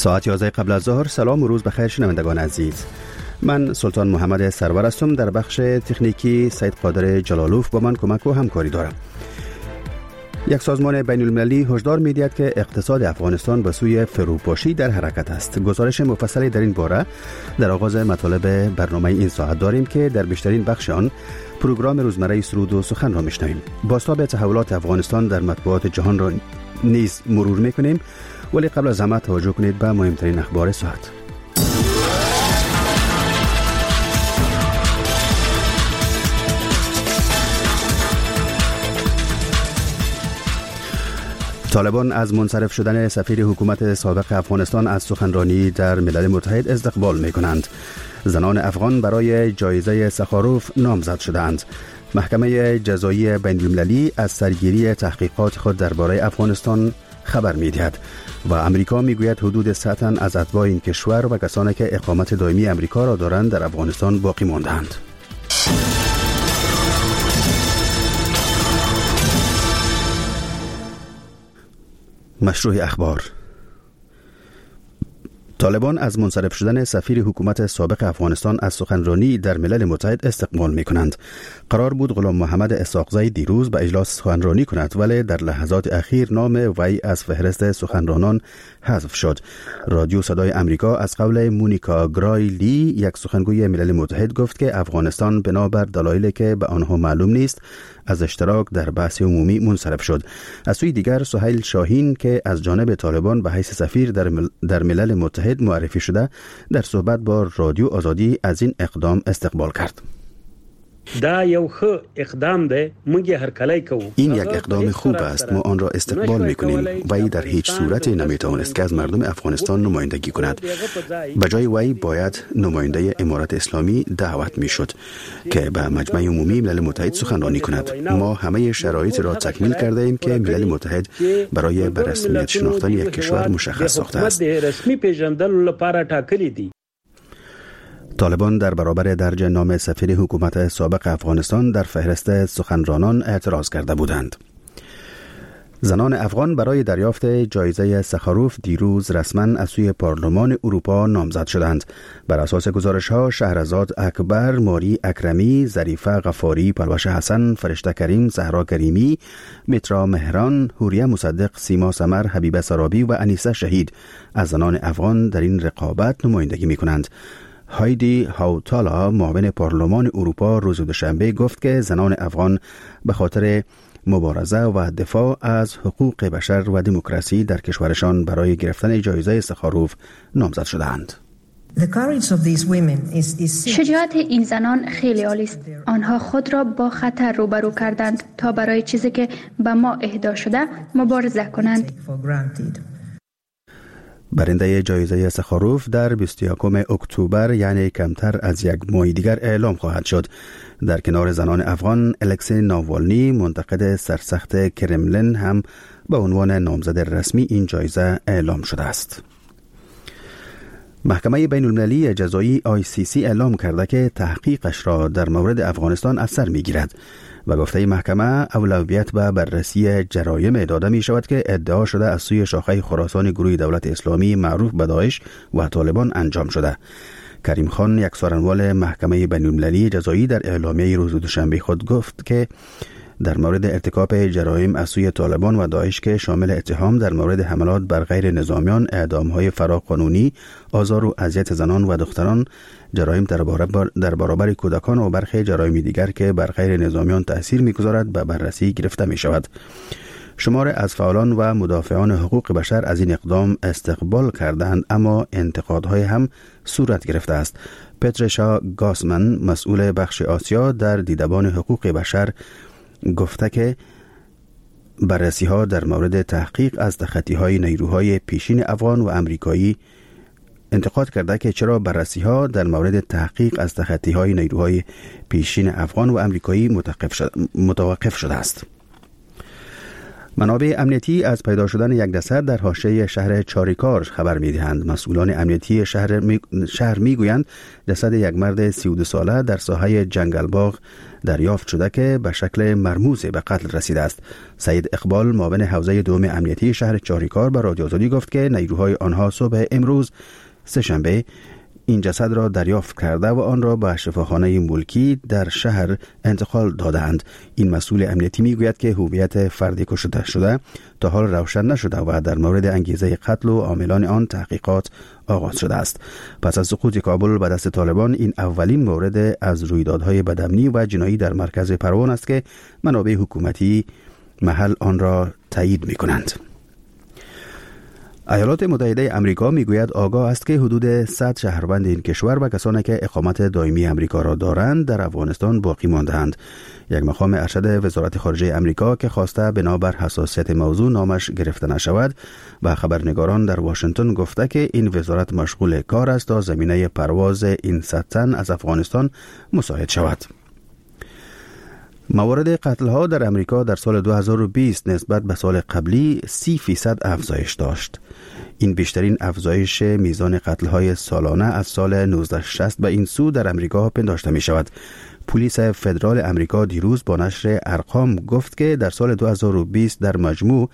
ساعت 11 قبل از ظهر. سلام و روز بخیر شنوندگان عزیز. من سلطان محمد سرور هستم. در بخش تکنیکی سید قادر جلالوف با من کمک و همکاری دارم. یک سازمان بین المللی هشدار می‌دهد که اقتصاد افغانستان به سوی فروپاشی در حرکت است. گزارش مفصلی در این باره در آغاز مطالب برنامه این ساعت داریم که در بیشترین بخش آن پروگرام روزمره سرود و سخن را می‌شنویم. بازتاب تحولات افغانستان در مطبوعات جهان را نیز مرور می‌کنیم، ولی قبل از همه توجه کنید به مهمترین اخبار ساعت. طالبان از منصرف شدن سفیر حکومت سابق افغانستان از سخنرانی در ملل متحد استقبال می کنند. زنان افغان برای جایزه سخاروف نامزد شدند. محکمه جزایی بین المللی از سرگیری تحقیقات خود درباره افغانستان خبر می دهد و امریکا می گوید حدود 100 تن از اتباع این کشور و کسانی که اقامت دائمی امریکا را دارند در افغانستان باقی ماندند. مشروع اخبار. طالبان از منصرف شدن سفیر حکومت سابق افغانستان از سخنرانی در ملل متحد استقبال می کنند. قرار بود غلام محمد اسحاقزی دیروز به اجلاس سخنرانی کند، ولی در لحظات اخیر نام وی از فهرست سخنرانان حذف شد. رادیو صدای امریکا از قول مونیکا گرایلی، یک سخنگوی ملل متحد، گفت که افغانستان بنابر دلایلی که به آنها معلوم نیست از اشتراک در بحث عمومی منصرف شد. از سوی دیگر سهیل شاهین که از جانب طالبان به حیث سفیر در ملل متحد معرفی شده، در صحبت با رادیو آزادی از این اقدام استقبال کرد. این یک اقدام خوب است، ما آن را استقبال می‌کنیم. وی در هیچ صورت نمی‌توانست که از مردم افغانستان نمایندگی کند. بجای وی باید نماینده امارت اسلامی دعوت می‌شد که به مجمع عمومی ملل متحد سخنرانی کند. ما همه شرایط را تکمیل کرده ایم که ملل متحد برای به رسمیت شناختن یک کشور مشخص ساخته است. طالبان در برابر درج نام سفیر حکومت سابق افغانستان در فهرست سخنرانان اعتراض کرده بودند. زنان افغان برای دریافت جایزه سخاروف دیروز رسما از سوی پارلمان اروپا نامزد شدند. بر اساس گزارش‌ها شهرزاد اکبر، ماری اکرمی، ظریفه غفاری، پلوش حسن، فرشته کریم، زهرا کریمی، مترا مهران، حوریه مصدق، سیما سمر، حبیبه سرابی و انیسه شهید از زنان افغان در این رقابت نمایندگی می‌کنند. هایدی هاوتالا، معاون پارلمان اروپا، روز دوشنبه گفت که زنان افغان به خاطر مبارزه و دفاع از حقوق بشر و دموکراسی در کشورشان برای گرفتن جایزه سخاروف نامزد شدند. شجاعت این زنان خیلی عالی است. آنها خود را با خطر روبرو کردند تا برای چیزی که به ما اهدا شده مبارزه کنند. برنده جایزه سخاروف در 21 اکتبر، یعنی کمتر از یک ماه دیگر اعلام خواهد شد. در کنار زنان افغان، الکسی ناوالنی، منتقد سرسخت کرملین، هم به عنوان نامزد رسمی این جایزه اعلام شده است. محکمه بین المللی جزایی ICC اعلام کرده که تحقیقش را در مورد افغانستان از سر می‌گیرد و گفته محکمه اولویت به بررسی جرایم داده می شود که ادعا شده از سوی شاخه خراسان گروه دولت اسلامی معروف به داعش و طالبان انجام شده. کریم خان، یک سخنگوی محکمه بین المللی جزایی، در اعلامیه روز دوشنبه خود گفت که در مورد ارتکاب جرایم از سوی طالبان و داعش که شامل اتهام در مورد حملات بر غیر نظامیان، اعدام‌های فراقانونی، آزار و اذیت زنان و دختران، جرایم در برابر کودکان و برخی جرایم دیگر که بر غیر نظامیان تأثیر می‌گذارد به بررسی گرفته می‌شود. شمار از فعالان و مدافعان حقوق بشر از این اقدام استقبال کردند، اما انتقادهای هم صورت گرفته است. پترشا گاسمن، مسئول بخش آسیا در دیدبان حقوق بشر، گفته که بررسی‌ها در مورد تحقیق از تخطی‌های نیروهای پیشین افغان و امریکایی انتقاد کرده که چرا بررسی‌ها در مورد تحقیق از تخطی‌های نیروهای پیشین افغان و امریکایی متوقف شده است. منابع امنیتی از پیدا شدن یک جسد در حاشیه شهر چاریکار خبر می‌دهند. مسئولان امنیتی شهر می‌گویند جسد یک مرد 32 ساله در ساحه جنگلباغ دریافت شده که به شکل مرموز به قتل رسیده است. سعید اقبال معاون حوزه دوم امنیتی شهر چاریکار به رادیو آزادی گفت که نیروهای آنها صبح امروز سه‌شنبه این جسد را دریافت کرده و آن را به شفاخانه ملکی در شهر انتقال دادند. این مسئول امنیتی میگوید که هویت فردی کشته شده تا حال روشن نشده و در مورد انگیزه قتل و عاملان آن تحقیقات آغاز شده است. پس از سقوط کابل به دست طالبان این اولین مورد از رویدادهای بدامنی و جنایی در مرکز پروان است که منابع حکومتی محل آن را تایید می‌کنند. ایالات متحده امریکا میگوید آگاه است که حدود 100 شهروند این کشور و کسانی که اقامت دائمی امریکا را دارند در افغانستان باقی مانده‌اند. یک مقام ارشد وزارت خارجه امریکا که خواسته بنابر حساسیت موضوع نامش گرفته نشود و خبرنگاران در واشنگتن گفته که این وزارت مشغول کار است تا زمینه پرواز این 100 تن از افغانستان مساعد شود. موارد قتل ها در امریکا در سال 2020 نسبت به سال قبلی 30% افزایش داشت. این بیشترین افزایش میزان قتل های سالانه از سال 1960 به این سو در امریکا پنداشته می شود. پلیس فدرال امریکا دیروز با نشر ارقام گفت که در سال 2020 در مجموع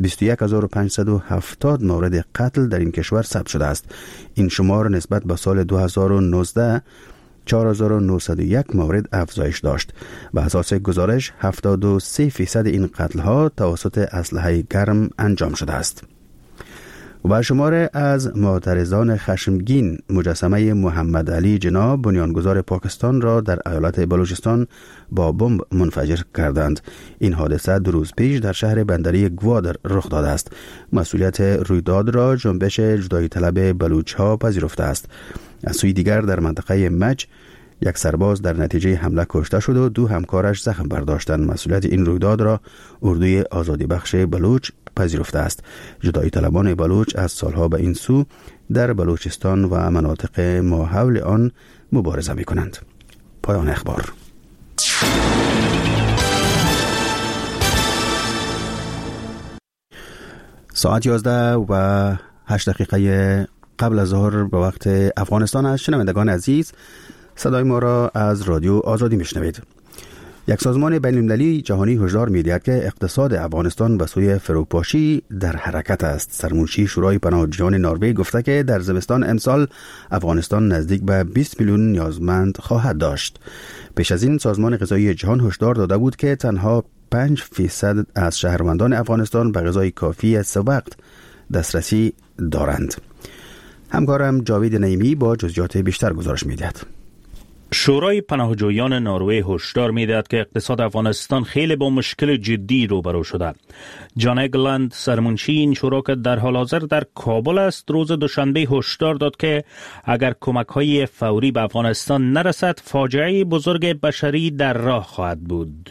21570 مورد قتل در این کشور ثبت شده است. این شمار نسبت به سال 2019 4901 مورد افزایش داشت. به اساس گزارش 73% این قتل ها توسط اسلحه گرم انجام شده است. و شمار از معترضان خشمگین مجسمه محمد علی جناح بنیانگذار پاکستان را در ایالت بلوچستان با بمب منفجر کردند. این حادثه 2 روز پیش در شهر بندری گوادر رخ داده است. مسئولیت رویداد را جنبش جدایی طلب بلوچ ها پذیرفته است. از سوی دیگر در منطقه مج یک سرباز در نتیجه حمله کشته شد و 2 همکارش زخم برداشتند. مسئولیت این رویداد را اردوی آزادی بخش بلوچ پذیرفته است. جدایی طلبان بلوچ از سالها به این سو در بلوچستان و مناطق ماحول آن مبارزه می کنند. پایان اخبار. ساعت 11:08 قبل از ظهر به وقت افغانستان است. شنوندگان عزیز، صدای ما را از رادیو آزادی میشنوید. یک سازمان بین‌المللی جهانی هشدار می‌دهد که اقتصاد افغانستان به سوی فروپاشی در حرکت است. سرمنشی شورای پناهجویان نروژ گفته که در زمستان امسال افغانستان نزدیک به 20 میلیون نیازمند خواهد داشت. پیش از این سازمان غذایی جهان هشدار داده بود که تنها 5% از شهروندان افغانستان به غذای کافی سه وقت دسترسی دارند. همکارم جاوید نعیمی با جزئیات بیشتر گزارش می‌دهد. شورای پناهجویان نروژ هشدار می‌دهد که اقتصاد افغانستان خیلی با مشکل جدی روبرو شده. جان اگلند سرمنشی این شورا که در حال حاضر در کابل است روز دوشنبه هشدار داد که اگر کمک‌های فوری به افغانستان نرسد فاجعه بزرگ بشری در راه خواهد بود.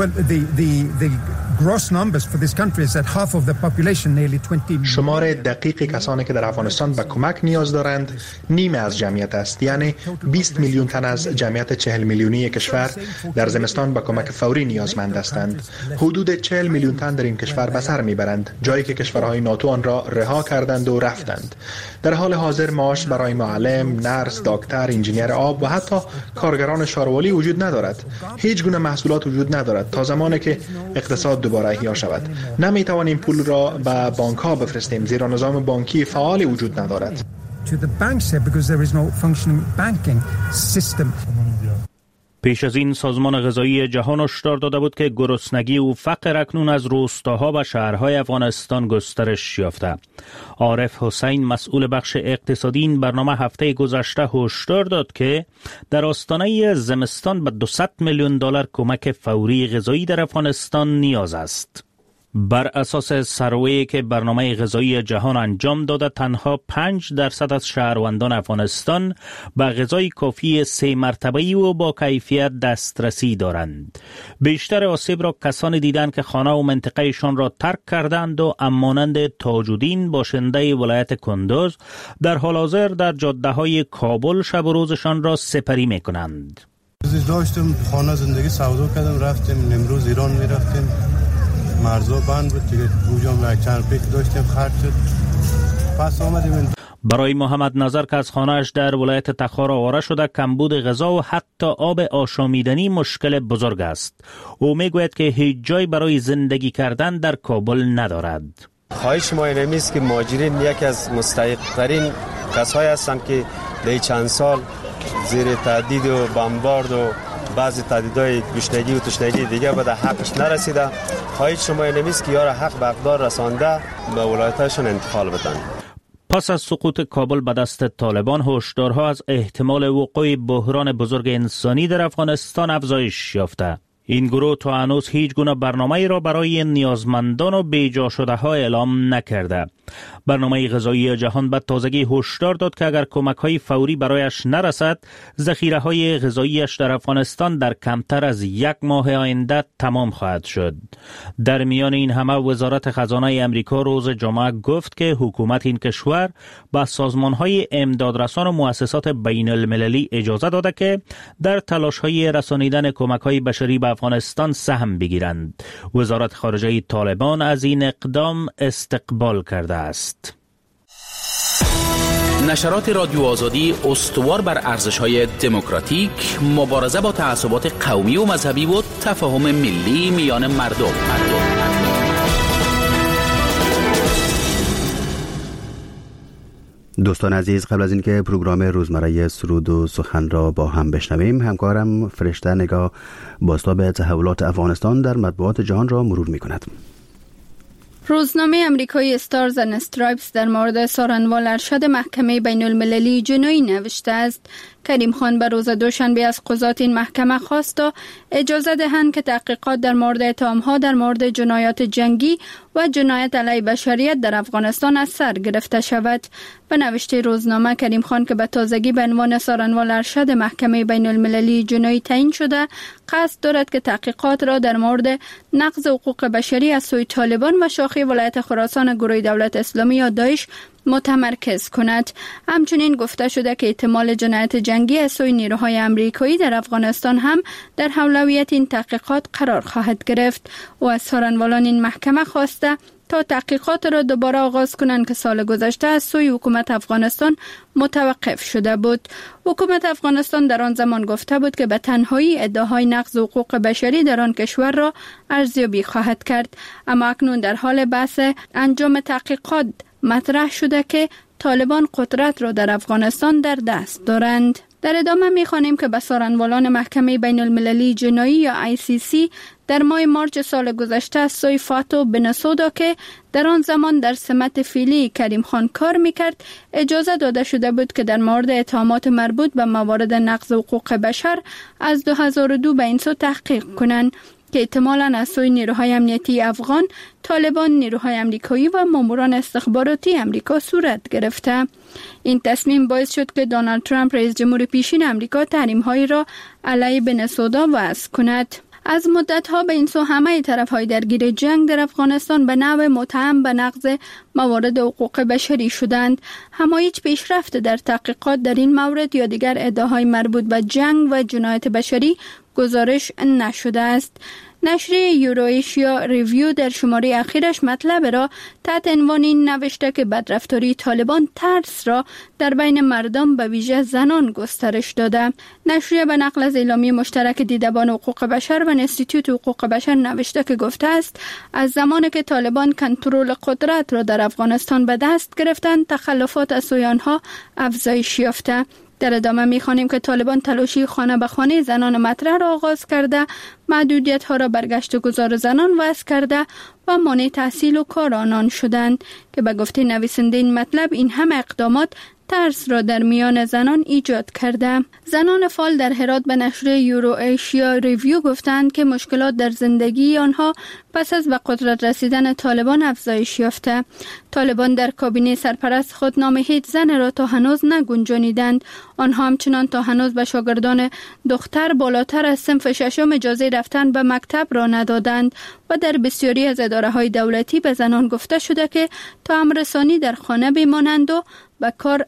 شمار دقیق کسانی که در افغانستان به کمک نیاز دارند نیمه از جمعیت است، یعنی 20 میلیون تن از جمعیت 40 میلیونی کشور در زمستان به کمک فوری نیازمند هستند. حدود 40 میلیون تن در این کشور به سر میبرند، جایی که کشورهای ناتو آن را رها کردند و رفتند. در حال حاضر معاش برای معلم، نرس، دکتر، انجینیر آب و حتی کارگران شاروالی وجود ندارد. هیچ گونه محصولات وجود ندارد تا زمانی که اقتصاد دوباره احیا شود. نمیتوانیم پول را به بانک ها بفرستیم زیرا نظام بانکی فعال وجود ندارد. پیش از این سازمان غذایی جهان هشدار داده بود که گرسنگی و فقر اکنون از روستاها و شهرهای افغانستان گسترش یافته. عارف حسین مسئول بخش اقتصادی این برنامه هفته گذشته هشدار داد که در آستانه زمستان به 200 میلیون دلار کمک فوری غذایی در افغانستان نیاز است. بر اساس سروی که برنامه غذایی جهان انجام داده تنها 5% از شهروندان افغانستان به غذای کافی 3 مرتبه‌ای و با کیفیت دسترسی دارند. بیشتر آسیب را کسانی دیدند که خانه و منطقهشان را ترک کردند و مانند تاج‌الدین باشنده ولایت کندوز در حال حاضر در جاده‌های کابل شب و روزشان را سپری می‌کنند. داشتم خانه زندگی سودا کردم، رفتیم امروز ایران می‌رفتیم مرزا بند بود دیگه. اونجا چند پیک داشتیم خرج شد. پس آمدیم. برای محمد نظر که از خانه‌اش در ولایت تخار آواره شده، کمبود غذا و حتی آب آشامیدنی مشکل بزرگ است. او میگوید که هیچ جای برای زندگی کردن در کابل ندارد. خواهش ما اینمی است که مهاجرین یکی از مستحق‌ترین کسایی هستند که در چند سال زیر تهدید و بمبارد و بعضی تهدیدهای گشنگی و تشنگی دیگه به حقش نرسیده. خواهش شما اینمی است که یار حق به اقدار رسانده به ولایتشون انتقال بدن. پس از سقوط کابل به دست طالبان، هشدارها از احتمال وقوع بحران بزرگ انسانی در افغانستان افزایش یافته. این گروه تا هنوز هیچ گونه برنامه‌ای را برای نیازمندان و بیجا شده ها اعلام نکرده. برنامه غذایی جهان به تازگی هشدار داد که اگر کمک‌های فوری برایش نرسد، ذخیره‌های غذاییش در افغانستان در کمتر از 1 ماه آینده تمام خواهد شد. در میان این همه وزارت خزانه امریکا روز جمعه گفت که حکومت این کشور به سازمان‌های امدادرسان و مؤسسات بین المللی اجازه داده که در تلاش‌های رسانیدن کمک‌های بشری به افغانستان سهم بگیرند. وزارت خارجه طالبان از این اقدام استقبال کرده است. نشرات رادیو آزادی استوار بر ارزش‌های دموکراتیک، مبارزه با تعصبات قومی و مذهبی و تفاهم ملی میان مردم. دوستان عزیز، قبل از اینکه پروگرام روزمره سرود و سخن را با هم بشنویم، همکارم فرشته نگاه بازتاب تحولات افغانستان در مطبوعات جهان را مرور می‌کند. روزنامه امریکایی استارز اند استرایپس در مورد سارنوال ارشد محکمه بین المللی جنایی نوشته است. کریم خان به روز دوشنبه از قضات این محکمه خواست تا اجازه دهند که تحقیقات در مورد اتهام‌ها در مورد جنایات جنگی و جنایت علیه بشریت در افغانستان از سر گرفته شود. به نوشته روزنامه، کریم خان که به تازگی به عنوان سارنوال ارشد محکمه بین المللی جنایی تعیین شده، قصد دارد که تحقیقات را در مورد نقض حقوق بشری از سوی طالبان و شاخه ولایت خراسان گروه دولت اسلامی یا داعش متمرکز کند. همچنین گفته شده که احتمال جنایت جنگی از سوی نیروهای امریکایی در افغانستان هم در اولویت این تحقیقات قرار خواهد گرفت. و از سارنوالان این محکمه خواسته تا تحقیقات را دوباره آغاز کنند که سال گذشته از سوی حکومت افغانستان متوقف شده بود. حکومت افغانستان در آن زمان گفته بود که به تنهایی ادعاهای نقض حقوق بشری در آن کشور را ارزیابی خواهد کرد، اما اکنون در حال بحث انجام تحقیقات مطرح شده که طالبان قدرت را در افغانستان در دست دارند. در ادامه می‌خوانیم که به سارنوالان محکمه بین المللی جنایی یا ICC در ماه مارچ سال گذشته از سوی فاتو بنسودا که در آن زمان در سمت فعلی کریم خان کار میکرد، اجازه داده شده بود که در مورد اتهامات مربوط به موارد نقض حقوق بشر از 2002 به این سو تحقیق کنند که احتمالاً از سوی نیروهای امنیتی افغان، طالبان، نیروهای امریکایی و ماموران استخباراتی امریکا صورت گرفته. این تصمیم باعث شد که دونالد ترامپ رئیس جمهور پیشین امریکا تحریم‌هایی را علیه بنسودا وضع کند. از مدت‌ها به این سو همه طرف‌های درگیر جنگ در افغانستان به نوع متهم به نقض موارد حقوق بشری شدند، اما هیچ پیشرفت در تحقیقات در این مورد یا دیگر ادعاهای مربوط به جنگ و جنایت بشری گزارش نشده است. نشریه یوروایشیا ریویو در شماره اخیرش مطلب را تحت عنوان این نوشته که بدرفتاری طالبان ترس را در بین مردم به ویژه زنان گسترش داده. نشریه به نقل از اعلامیه مشترک دیدبان حقوق بشر و انستیتوت حقوق بشر نوشته که گفته است از زمانی که طالبان کنترل قدرت را در افغانستان به دست گرفتند، تخلفات از سوی آنها افزایش یافته. در ادامه می‌خوانیم که طالبان تلاشی خانه به خانه زنان مطرح را آغاز کرده، محدودیت‌ها را بر گشت و گذار زنان وضع کرده و مانع تحصیل و کار آنان شدند که به گفته نویسنده این مطلب این همه اقدامات ترس را در میان زنان ایجاد کرده. زنان فعال در هرات به نشریه یوروایشیا ریویو گفتند که مشکلات در زندگی آنها پس از به قدرت رسیدن طالبان افزایش یافته. طالبان در کابینه سرپرست خود نام هیچ زن را تا هنوز نگنجانیدند. آنها همچنان تا هنوز به شاگردان دختر بالاتر از صنف ششم اجازه رفتن به مکتب را ندادند و در بسیاری از اداره‌های دولتی به زنان گفته شده که تا امررسانی در خانه بمانند و به کار